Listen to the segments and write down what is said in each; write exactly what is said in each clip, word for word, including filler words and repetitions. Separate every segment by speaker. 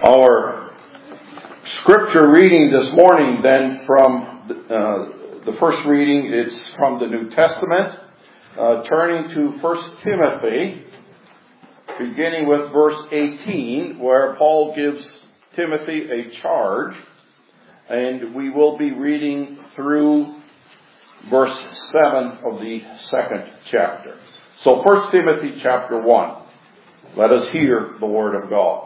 Speaker 1: Our scripture reading this morning then from uh, the first reading, it's from the New Testament, uh, turning to First Timothy, beginning with verse eighteen, where Paul gives Timothy a charge, and we will be reading through verse seven of the second chapter. So First Timothy chapter one. Let us hear the word of God.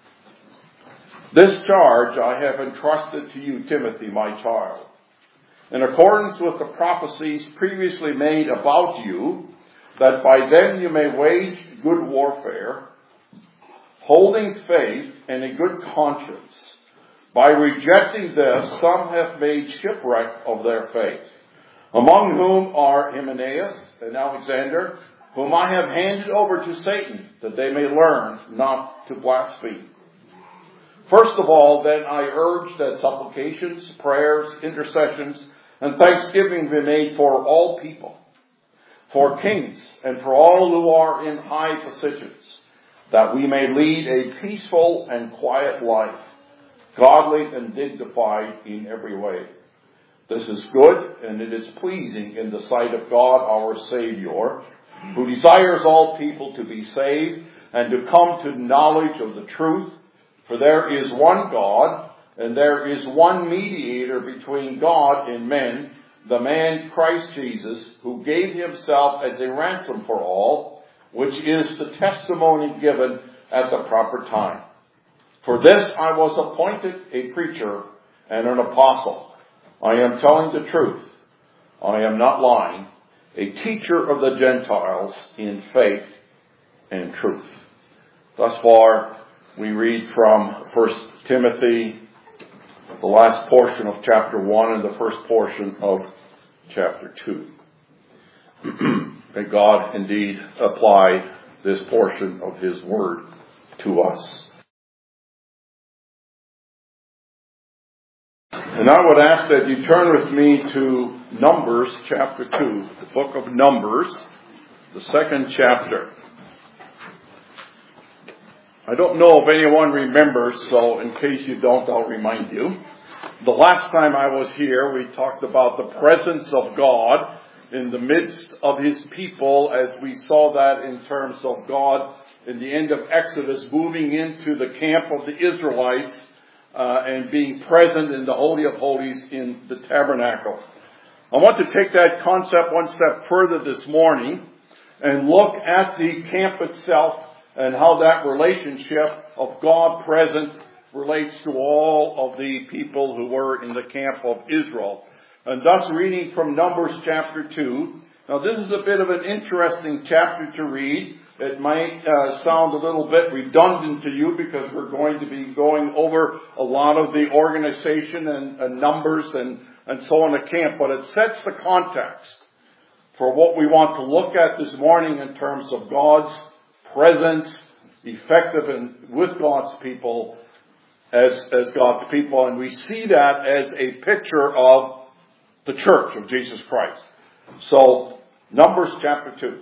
Speaker 1: This charge I have entrusted to you, Timothy, my child, in accordance with the prophecies previously made about you, that by them you may wage good warfare, holding faith and a good conscience. By rejecting this, some have made shipwreck of their faith, among whom are Hymenaeus and Alexander, whom I have handed over to Satan, that they may learn not to blaspheme. First of all, then, I urge that supplications, prayers, intercessions, and thanksgiving be made for all people, for kings, and for all who are in high positions, that we may lead a peaceful and quiet life, godly and dignified in every way. This is good, and it is pleasing in the sight of God our Savior, who desires all people to be saved and to come to knowledge of the truth. For there is one God, and there is one mediator between God and men, the man Christ Jesus, who gave himself as a ransom for all, which is the testimony given at the proper time. For this I was appointed a preacher and an apostle. I am telling the truth. I am not lying. A teacher of the Gentiles in faith and truth. Thus far, we read from First Timothy, the last portion of chapter one and the first portion of chapter two. May God indeed apply this portion of His Word to us. And I would ask that you turn with me to Numbers chapter two, the book of Numbers, the second chapter. I don't know if anyone remembers, so in case you don't, I'll remind you. The last time I was here, we talked about the presence of God in the midst of His people, as we saw that in terms of God in the end of Exodus moving into the camp of the Israelites uh, and being present in the Holy of Holies in the tabernacle. I want to take that concept one step further this morning and look at the camp itself and how that relationship of God present relates to all of the people who were in the camp of Israel. And thus reading from Numbers chapter two. Now this is a bit of an interesting chapter to read. It might uh, sound a little bit redundant to you because we're going to be going over a lot of the organization and, and numbers and, and so on the camp. But it sets the context for what we want to look at this morning in terms of God's presence, effective in, with God's people as, as God's people. And we see that as a picture of the church of Jesus Christ. So, Numbers chapter two.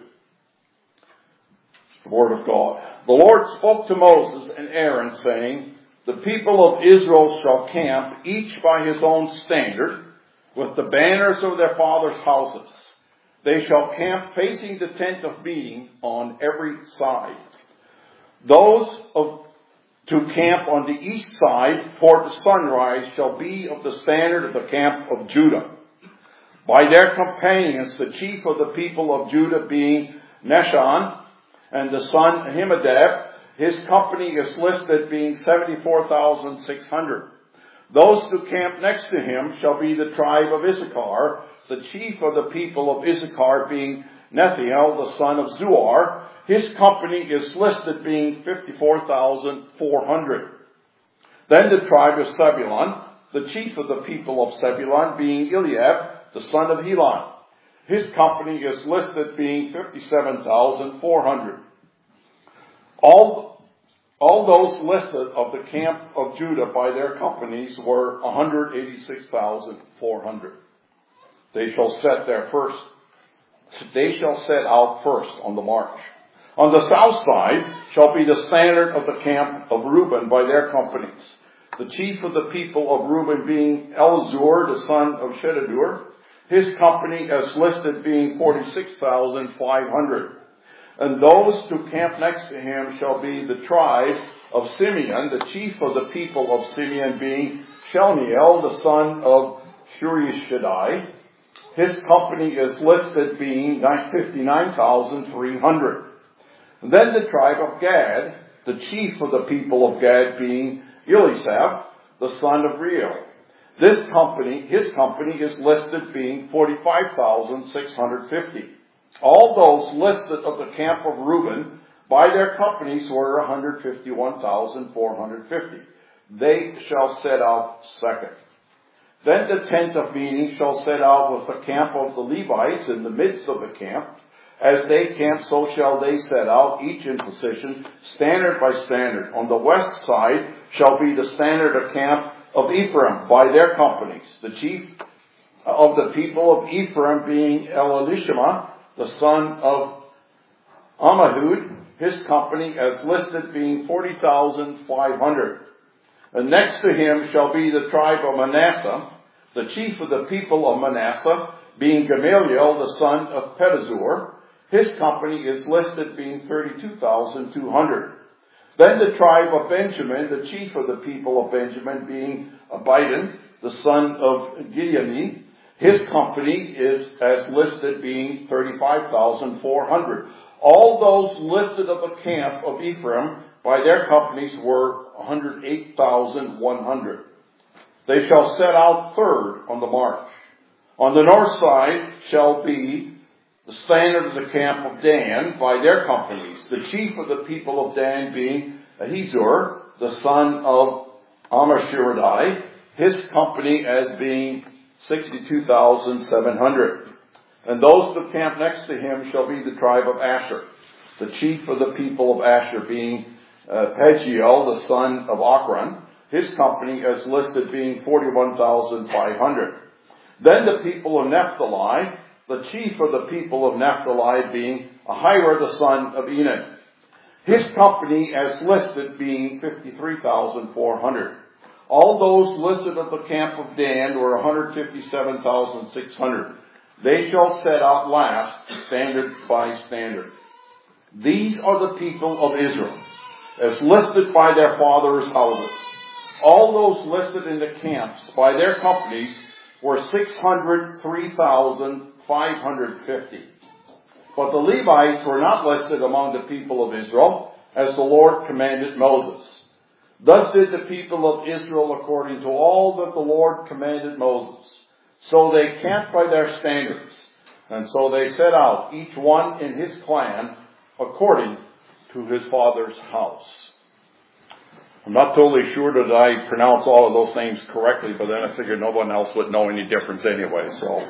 Speaker 1: The Word of God. The Lord spoke to Moses and Aaron, saying, the people of Israel shall camp, each by his own standard, with the banners of their fathers' houses. They shall camp facing the tent of meeting on every side. Those of, to camp on the east side toward the sunrise shall be of the standard of the camp of Judah. By their companions, the chief of the people of Judah being Nahshon, and the son Amminadab, his company is listed being seventy-four thousand six hundred. Those who camp next to him shall be the tribe of Issachar, the chief of the people of Issachar being Nethiel, the son of Zuar. His company is listed being fifty-four thousand four hundred. Then the tribe of Zebulun, the chief of the people of Zebulun being Eliab, the son of Helon. His company is listed being fifty-seven thousand four hundred. All, all those listed of the camp of Judah by their companies were one hundred eighty-six thousand four hundred. They shall set their first, they shall set out first on the march. On the south side shall be the standard of the camp of Reuben by their companies. The chief of the people of Reuben being Elizur, the son of Shededur, his company as listed being forty-six thousand five hundred. And those to camp next to him shall be the tribe of Simeon, the chief of the people of Simeon being Shelmiel, the son of Shurishadai. His company is listed being fifty-nine thousand three hundred. And then the tribe of Gad, the chief of the people of Gad being Elisab, the son of Reuel. This company, his company is listed being forty-five thousand six hundred fifty. All those listed of the camp of Reuben by their companies were one hundred fifty-one thousand four hundred fifty. They shall set out second. Then the tent of meeting shall set out with the camp of the Levites in the midst of the camp. As they camp, so shall they set out, each in position, standard by standard. On the west side shall be the standard of camp of Ephraim by their companies. The chief of the people of Ephraim being Elishama, the son of Ammihud, his company as listed being forty thousand five hundred. And next to him shall be the tribe of Manasseh, the chief of the people of Manasseh being Gamaliel, the son of Pedazur. His company is listed being thirty-two thousand two hundred. Then the tribe of Benjamin, the chief of the people of Benjamin being Abidan, the son of Gideoni. His company is as listed being thirty-five thousand four hundred. All those listed of the camp of Ephraim by their companies were one hundred eight thousand one hundred. They shall set out third on the march. On the north side shall be the standard of the camp of Dan by their companies. The chief of the people of Dan being Ahizur, the son of Ammishaddai. His company as being sixty-two thousand seven hundred. And those that camp next to him shall be the tribe of Asher. The chief of the people of Asher being uh, Pagiel, the son of Ochran. His company as listed being forty-one thousand five hundred. Then the people of Naphtali, the chief of the people of Naphtali being Ahira, the son of Enan. His company as listed being fifty-three thousand four hundred. All those listed at the camp of Dan were one hundred fifty-seven thousand six hundred. They shall set out last, standard by standard. These are the people of Israel, as listed by their fathers' houses. All those listed in the camps by their companies were six hundred three thousand five hundred fifty. But the Levites were not listed among the people of Israel, as the Lord commanded Moses. Thus did the people of Israel according to all that the Lord commanded Moses. So they camped by their standards, and so they set out, each one in his clan, according to his father's house. I'm not totally sure that I pronounce all of those names correctly, but then I figured no one else would know any difference anyway, so.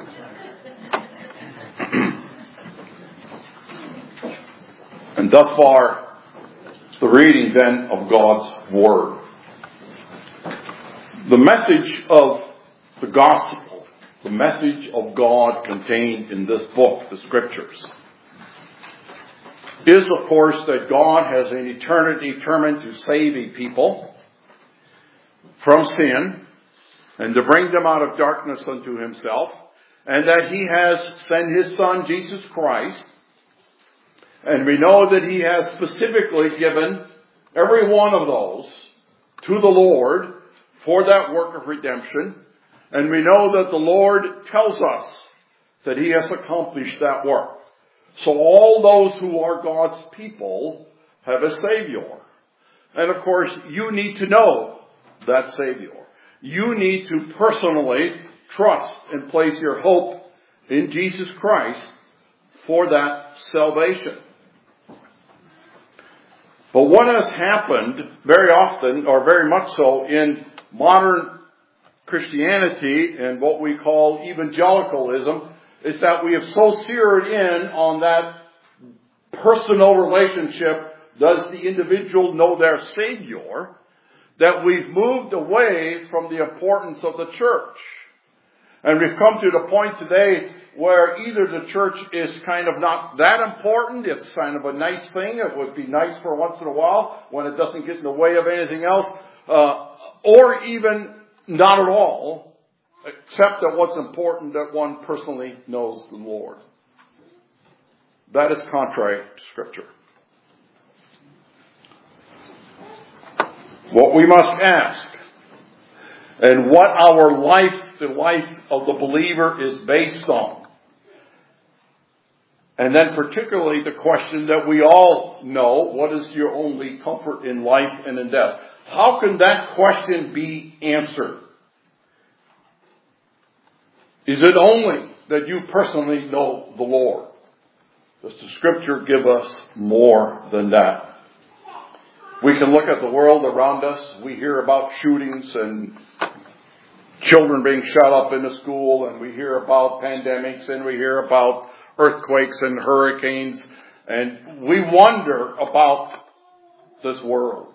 Speaker 1: And thus far, the reading then of God's Word. The message of the gospel, the message of God contained in this book, the Scriptures, is of course that God has in eternity determined to save a people from sin and to bring them out of darkness unto himself, and that he has sent his Son, Jesus Christ. And we know that he has specifically given every one of those to the Lord for that work of redemption. And we know that the Lord tells us that he has accomplished that work. So all those who are God's people have a Savior. And of course, you need to know that Savior. You need to personally trust and place your hope in Jesus Christ for that salvation. But what has happened very often, or very much so, in modern Christianity and what we call evangelicalism, is that we have so zeroed in on that personal relationship, does the individual know their Savior, that we've moved away from the importance of the church. And we've come to the point today where either the church is kind of not that important, it's kind of a nice thing, it would be nice for once in a while when it doesn't get in the way of anything else, uh, or even not at all, except that what's important that one personally knows the Lord. That is contrary to Scripture. What we must ask, and what our life, the life of the believer is based on. And then particularly the question that we all know, what is your only comfort in life and in death? How can that question be answered? Is it only that you personally know the Lord? Does the Scripture give us more than that? We can look at the world around us. We hear about shootings and children being shot up in the school, and we hear about pandemics, and we hear about earthquakes and hurricanes, and we wonder about this world.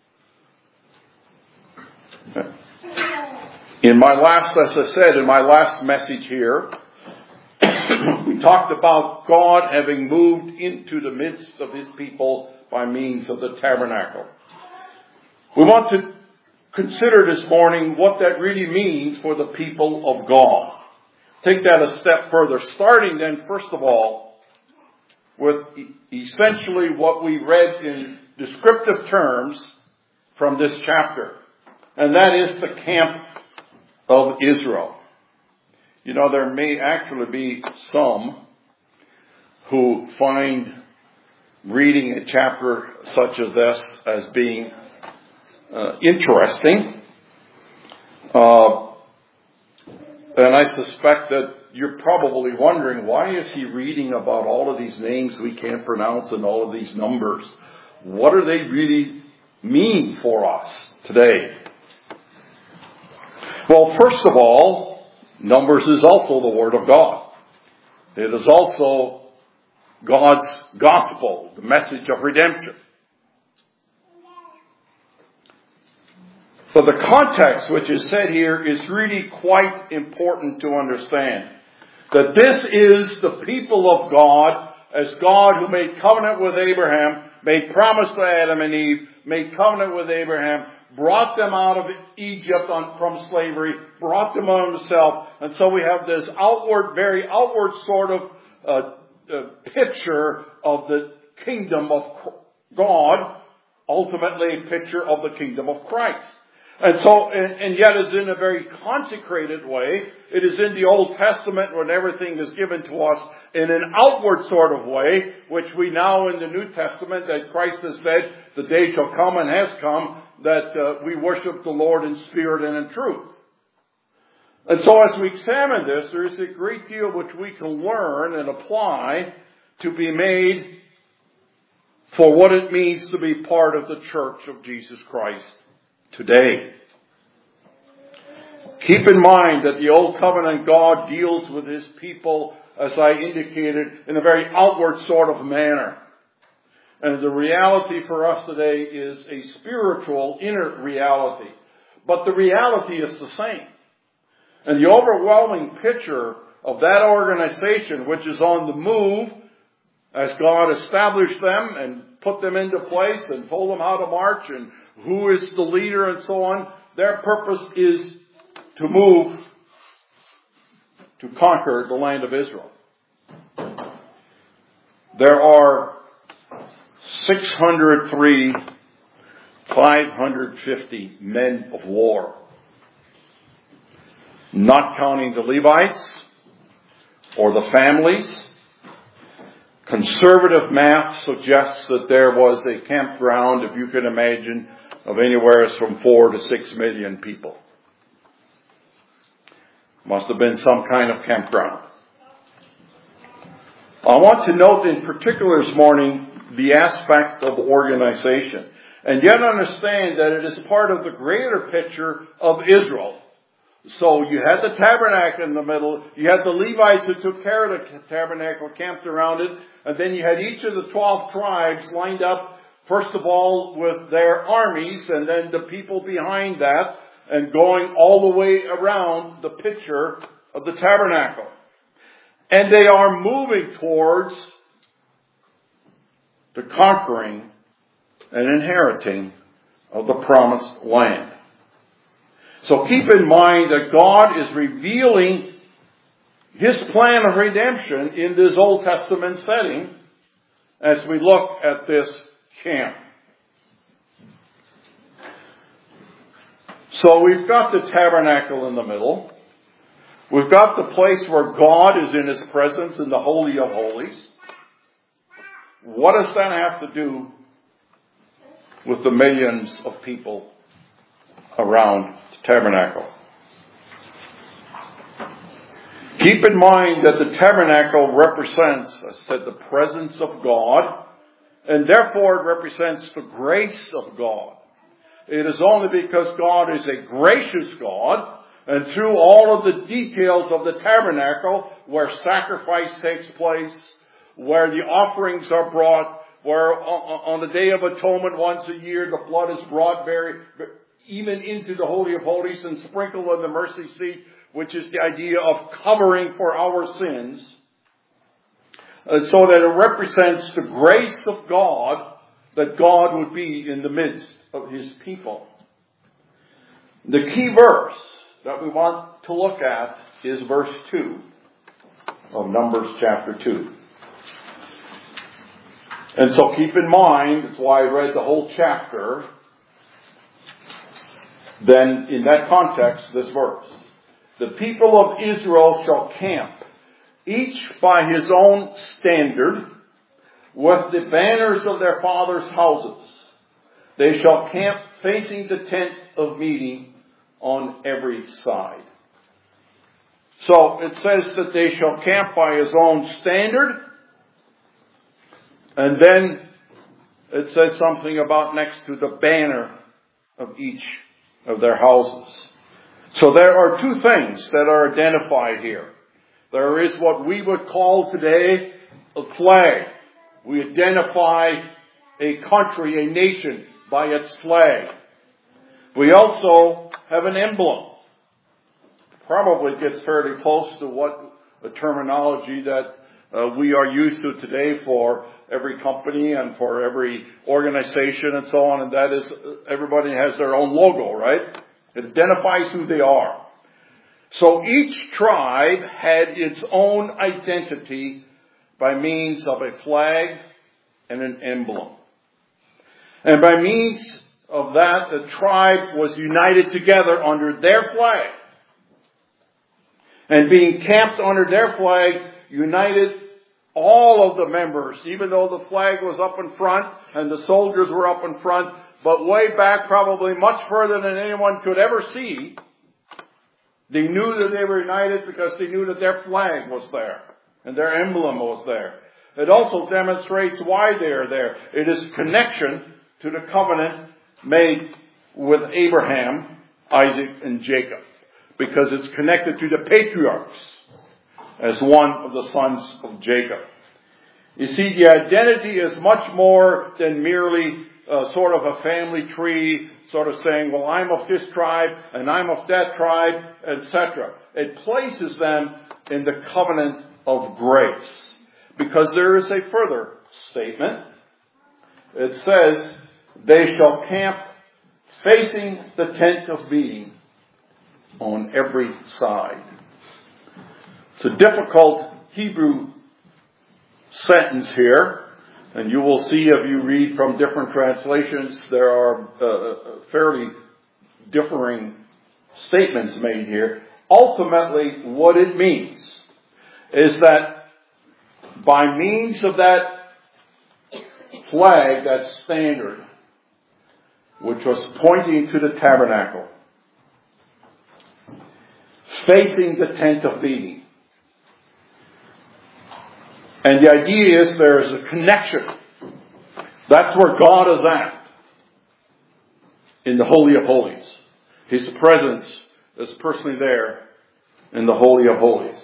Speaker 1: In my last, as I said, in my last message here, we talked about God having moved into the midst of His people by means of the tabernacle. We want to consider this morning what that really means for the people of God. Take that a step further, starting then, first of all, with essentially what we read in descriptive terms from this chapter. And that is the camp of Israel. You know, there may actually be some who find reading a chapter such as this as being uh, interesting. Uh, and I suspect that you're probably wondering, why is he reading about all of these names we can't pronounce and all of these numbers? What do they really mean for us today? Well, first of all, Numbers is also the Word of God. It is also God's gospel, the message of redemption. But the context which is said here is really quite important to understand. That this is the people of God, as God who made covenant with Abraham, made promise to Adam and Eve, made covenant with Abraham, brought them out of Egypt on, from slavery, brought them on himself. And so we have this outward, very outward sort of uh, uh, picture of the kingdom of God, ultimately a picture of the kingdom of Christ. And so, and, and yet it's in a very consecrated way. It is in the Old Testament when everything is given to us in an outward sort of way, which we now in the New Testament, that Christ has said, the day shall come and has come, that uh, we worship the Lord in spirit and in truth. And so as we examine this, there is a great deal which we can learn and apply to be made for what it means to be part of the church of Jesus Christ today. Keep in mind that the Old Covenant God deals with His people, as I indicated, in a very outward sort of manner. And the reality for us today is a spiritual inner reality. But the reality is the same. And the overwhelming picture of that organization, which is on the move, as God established them and put them into place and told them how to march and who is the leader and so on, their purpose is to move to conquer the land of Israel. There are six hundred three, five hundred fifty men of war, not counting the Levites or the families. Conservative math suggests that there was a campground, if you can imagine, of anywhere from four to six million people. Must have been some kind of campground. I want to note in particular this morning the aspect of organization, and yet understand that it is part of the greater picture of Israel. So you had the tabernacle in the middle, you had the Levites who took care of the tabernacle, camped around it, and then you had each of the twelve tribes lined up, first of all with their armies, and then the people behind that, and going all the way around the picture of the tabernacle. And they are moving towards the conquering and inheriting of the promised land. So keep in mind that God is revealing His plan of redemption in this Old Testament setting as we look at this camp. So we've got the tabernacle in the middle. We've got the place where God is in His presence in the Holy of Holies. What does that have to do with the millions of people around the tabernacle? Keep in mind that the tabernacle represents, as I said, the presence of God, and therefore it represents the grace of God. It is only because God is a gracious God, and through all of the details of the tabernacle, where sacrifice takes place, where the offerings are brought, where on the Day of Atonement once a year the blood is brought very, even into the Holy of Holies and sprinkled on the mercy seat, which is the idea of covering for our sins, uh, so that it represents the grace of God, that God would be in the midst of His people. The key verse that we want to look at is verse two of Numbers chapter two. And so keep in mind, that's why I read the whole chapter, then in that context, this verse. The people of Israel shall camp, each by his own standard, with the banners of their fathers' houses. They shall camp facing the tent of meeting on every side. So it says that they shall camp by his own standard. And then it says something about next to the banner of each of their houses. So there are two things that are identified here. There is what we would call today a flag. We identify a country, a nation, by its flag. We also have an emblem. Probably gets fairly close to what the terminology that uh, we are used to today for every company and for every organization and so on. And that is, everybody has their own logo, right? It identifies who they are. So each tribe had its own identity by means of a flag and an emblem. And by means of that, the tribe was united together under their flag. And being camped under their flag, united all of the members, even though the flag was up in front and the soldiers were up in front, but way back, probably much further than anyone could ever see, they knew that they were united because they knew that their flag was there and their emblem was there. It also demonstrates why they are there. It is connection to the covenant made with Abraham, Isaac, and Jacob, because it's connected to the patriarchs as one of the sons of Jacob. You see, the identity is much more than merely uh, sort of a family tree, sort of saying, well, I'm of this tribe and I'm of that tribe, et cetera. It places them in the covenant of grace. Because there is a further statement. It says, they shall camp facing the tent of meeting on every side. It's a difficult Hebrew sentence here. And you will see if you read from different translations, there are uh, fairly differing statements made here. Ultimately, what it means is that by means of that flag, that standard, which was pointing to the tabernacle, facing the tent of meeting. And the idea is there is a connection. That's where God is at. In the Holy of Holies. His presence is personally there in the Holy of Holies.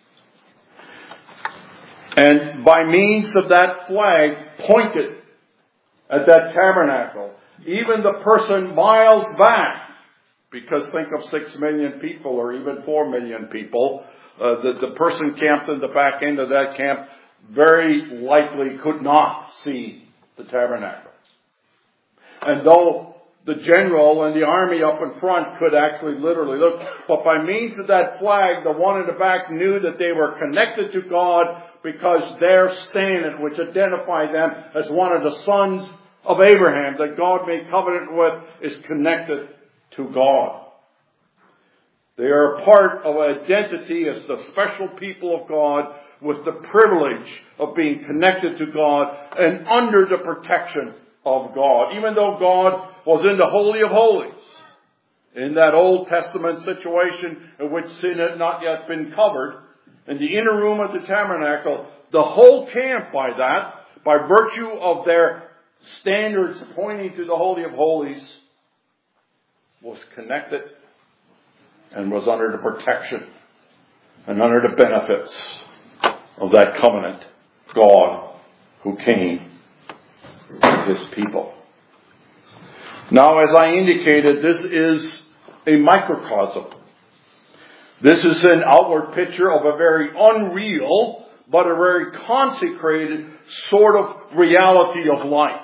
Speaker 1: And by means of that flag pointed at that tabernacle, even the person miles back, because think of six million people or even four million people, uh, the, the person camped in the back end of that camp very likely could not see the tabernacle. And though the general and the army up in front could actually literally look, but by means of that flag, the one in the back knew that they were connected to God because their standard, which identified them as one of the sons of Abraham that God made covenant with, is connected to God. They are a part of identity as the special people of God with the privilege of being connected to God and under the protection of God. Even though God was in the Holy of Holies, in that Old Testament situation in which sin had not yet been covered, in the inner room of the tabernacle, the whole camp by that, by virtue of their standards pointing to the Holy of Holies, was connected and was under the protection and under the benefits of that covenant God who came to His people. Now, as I indicated, this is a microcosm. This is an outward picture of a very unreal, but a very consecrated sort of reality of life.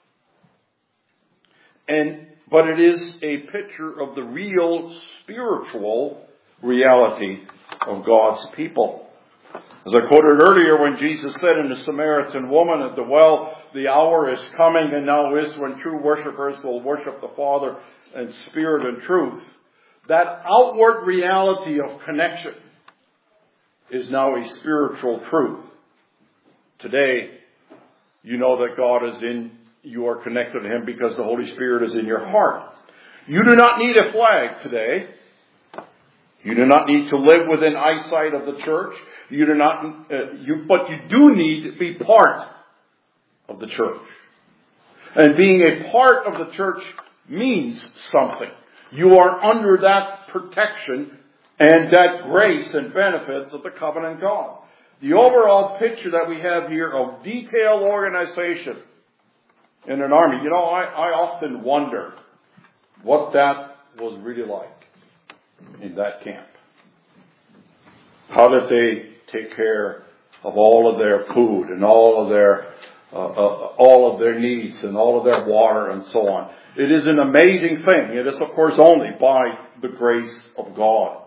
Speaker 1: And, but it is a picture of the real spiritual reality of God's people. As I quoted earlier, when Jesus said in the Samaritan woman at the well, the hour is coming and now is when true worshipers will worship the Father in spirit and truth. That outward reality of connection is now a spiritual truth. Today, you know that God is in, you are connected to Him because the Holy Spirit is in your heart. You do not need a flag today. You do not need to live within eyesight of the church. You do not, uh, you, but you do need to be part of the church. And being a part of the church means something. You are under that protection and that grace and benefits of the covenant God. The overall picture that we have here of detailed organization in an army. You know, I, I often wonder what that was really like in that camp. How did they take care of all of their food and all of their uh, uh, all of their needs and all of their water and so on? It is an amazing thing. It is, of course, only by the grace of God.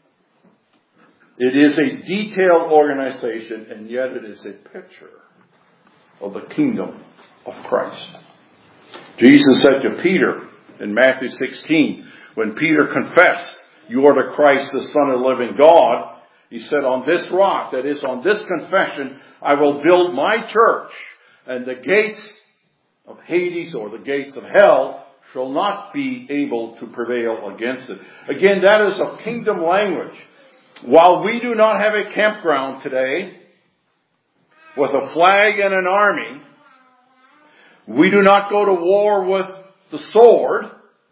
Speaker 1: It is a detailed organization, and yet it is a picture of the kingdom of Christ. Jesus said to Peter in Matthew sixteen, when Peter confessed, "You are the Christ, the Son of the living God," He said, "On this rock," that is, on this confession, "I will build my church, and the gates of Hades," or the gates of hell, "shall not be able to prevail against it." Again, that is a kingdom language. While we do not have a campground today with a flag and an army, we do not go to war with the sword,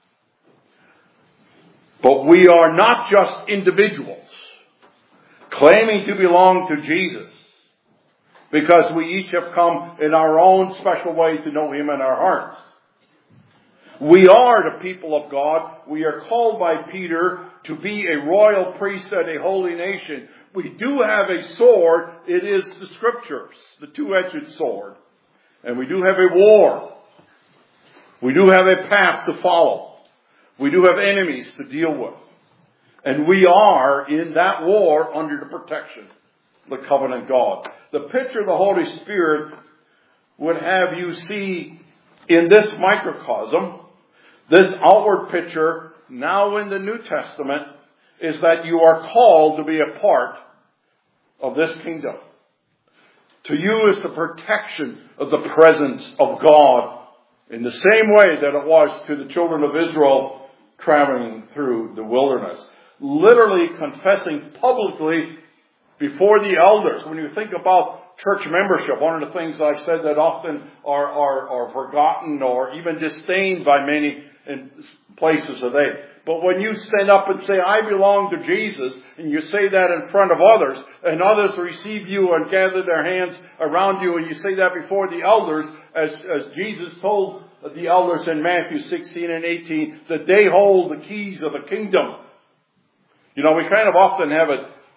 Speaker 1: but we are not just individuals claiming to belong to Jesus because we each have come in our own special way to know Him in our hearts. We are the people of God. We are called by Peter to be a royal priesthood, a holy nation. We do have a sword. It is the Scriptures, the two-edged sword. And we do have a war. We do have a path to follow. We do have enemies to deal with. And we are in that war under the protection of the covenant God. The picture of the Holy Spirit would have you see in this microcosm, this outward picture, now in the New Testament, is that you are called to be a part of this kingdom. To you is the protection of the presence of God in the same way that it was to the children of Israel traveling through the wilderness. Literally confessing publicly before the elders. When you think about church membership, one of the things I've said that often are, are, are forgotten or even disdained by many in places today. But when you stand up and say, "I belong to Jesus," and you say that in front of others, and others receive you and gather their hands around you, and you say that before the elders, as, as Jesus told the elders in Matthew sixteen and eighteen, that they hold the keys of the kingdom. You know, we kind of often have it,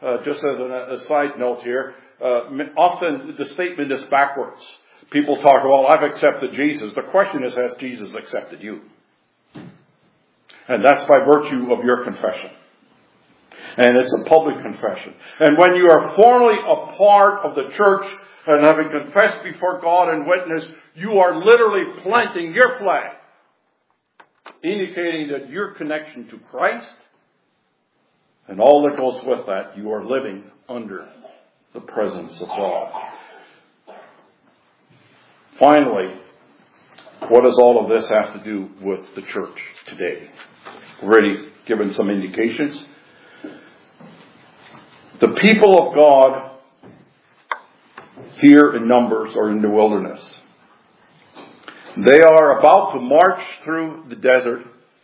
Speaker 1: uh, just as a, a side note here, uh, often the statement is backwards. People talk about, I've accepted Jesus. The question is, has Jesus accepted you? And that's by virtue of your confession. And it's a public confession. And when you are formally a part of the church and having confessed before God and witness, you are literally planting your flag, indicating that your connection to Christ and all that goes with that, you are living under the presence of God. Finally, what does all of this have to do with the church today? Already given some indications. The people of God here in Numbers are in the wilderness. They are about to march through the desert.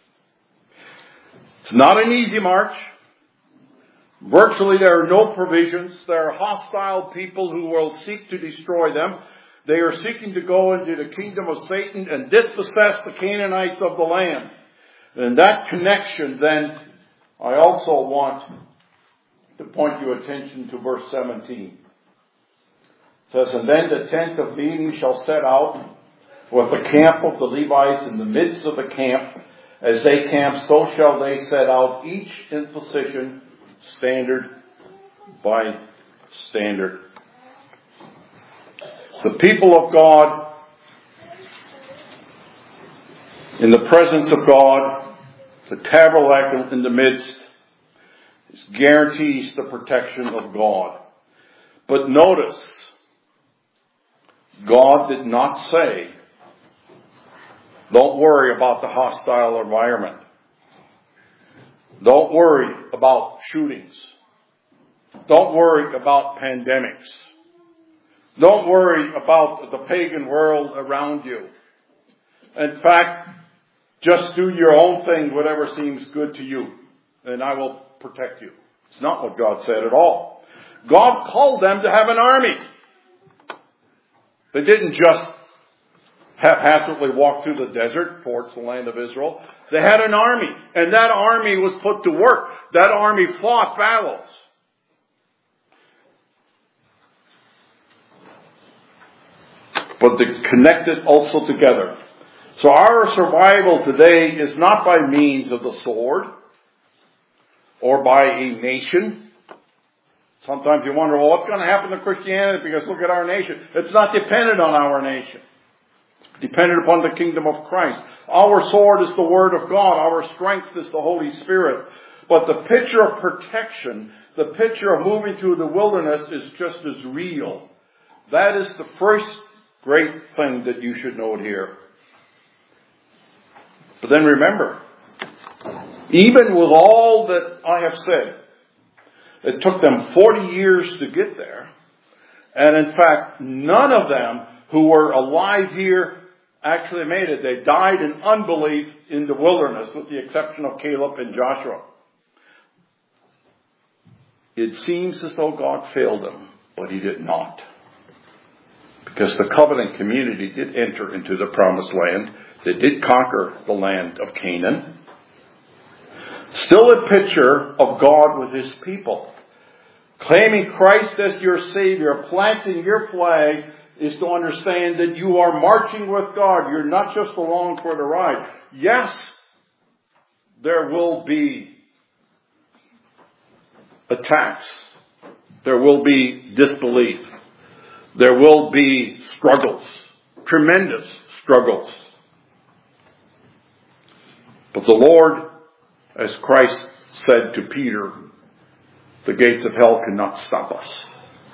Speaker 1: It's not an easy march. Virtually there are no provisions. There are hostile people who will seek to destroy them. They are seeking to go into the kingdom of Satan and dispossess the Canaanites of the land. And that connection, then, I also want to point your attention to verse seventeen. It says, and then the tent of meeting shall set out with the camp of the Levites in the midst of the camp. As they camp, so shall they set out, each in position, standard by standard. The people of God, in the presence of God, the tabernacle in the midst, guarantees the protection of God. But notice, God did not say, don't worry about the hostile environment. Don't worry about shootings. Don't worry about pandemics. Don't worry about the pagan world around you. In fact, just do your own thing, whatever seems good to you, and I will protect you. It's not what God said at all. God called them to have an army. They didn't just haphazardly walk through the desert towards the land of Israel. They had an army, and that army was put to work. That army fought battles. But they connected also together. So our survival today is not by means of the sword or by a nation. Sometimes you wonder, well, what's going to happen to Christianity? Because look at our nation. It's not dependent on our nation. It's dependent upon the kingdom of Christ. Our sword is the Word of God. Our strength is the Holy Spirit. But the picture of protection, the picture of moving through the wilderness is just as real. That is the first great thing that you should note here. But then remember, even with all that I have said, it took them forty years to get there. And in fact, none of them who were alive here actually made it. They died in unbelief in the wilderness, with the exception of Caleb and Joshua. It seems as though God failed them, but He did not. Because the covenant community did enter into the promised land. They did conquer the land of Canaan. Still a picture of God with His people. Claiming Christ as your Savior, planting your flag, is to understand that you are marching with God. You're not just along for the ride. Yes, there will be attacks. There will be disbelief. There will be struggles. Tremendous struggles. But the Lord, as Christ said to Peter, the gates of hell cannot stop us.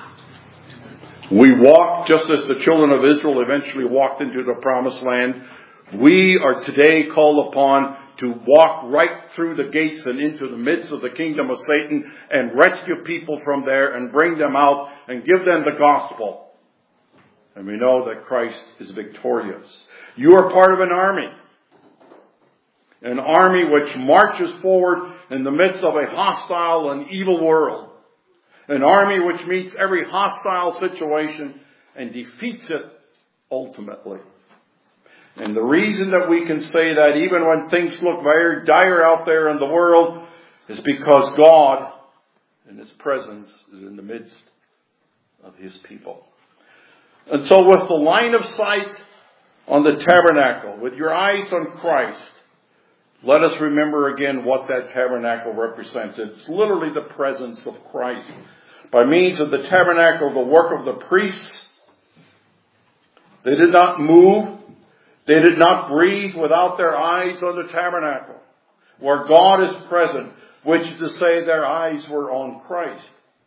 Speaker 1: We walk just as the children of Israel eventually walked into the promised land. We are today called upon to walk right through the gates and into the midst of the kingdom of Satan and rescue people from there and bring them out and give them the gospel. And we know that Christ is victorious. You are part of an army. An army which marches forward in the midst of a hostile and evil world. An army which meets every hostile situation and defeats it ultimately. And the reason that we can say that even when things look very dire out there in the world is because God and His presence is in the midst of His people. And so with the line of sight on the tabernacle, with your eyes on Christ, let us remember again what that tabernacle represents. It's literally the presence of Christ. By means of the tabernacle, the work of the priests, they did not move, they did not breathe without their eyes on the tabernacle, where God is present, which is to say their eyes were on Christ.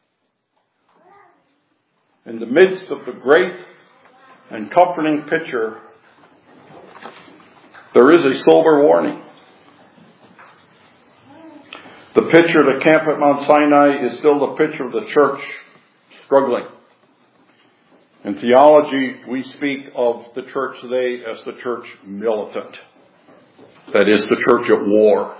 Speaker 1: In the midst of the great and comforting picture, there is a sober warning. The picture of the camp at Mount Sinai is still the picture of the church struggling. In theology, we speak of the church today as the church militant. That is, the church at war.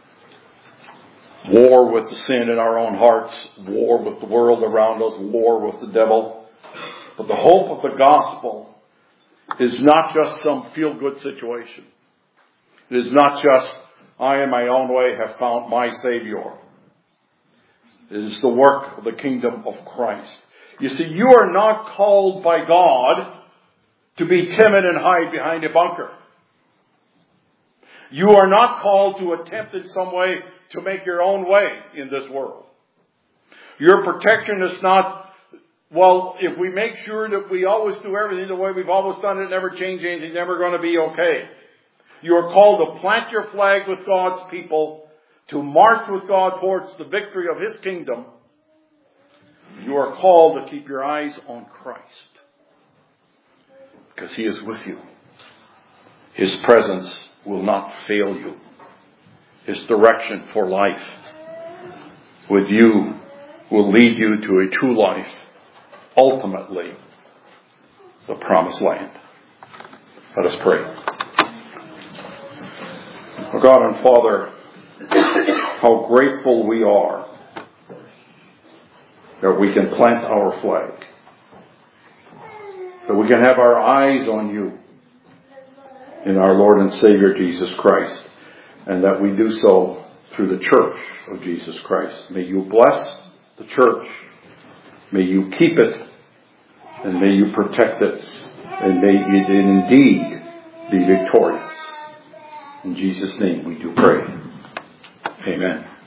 Speaker 1: War with the sin in our own hearts, war with the world around us, war with the devil. But the hope of the gospel is not just some feel-good situation. It is not just, I in my own way have found my Savior. It is the work of the kingdom of Christ. You see, you are not called by God to be timid and hide behind a bunker. You are not called to attempt in some way to make your own way in this world. Your protection is not, well, if we make sure that we always do everything the way we've always done it, never change anything, never going to be okay. You are called to plant your flag with God's people, to march with God towards the victory of His kingdom. You are called to keep your eyes on Christ, because He is with you. His presence will not fail you. His direction for life with you will lead you to a true life, ultimately the promised land. Let us pray. Oh God and Father, how grateful we are that we can plant our flag, that we can have our eyes on you in our Lord and Savior Jesus Christ, and that we do so through the church of Jesus Christ. May you bless the church, may you keep it, and may you protect it, and may it indeed be victorious. In Jesus' name we do pray. Amen.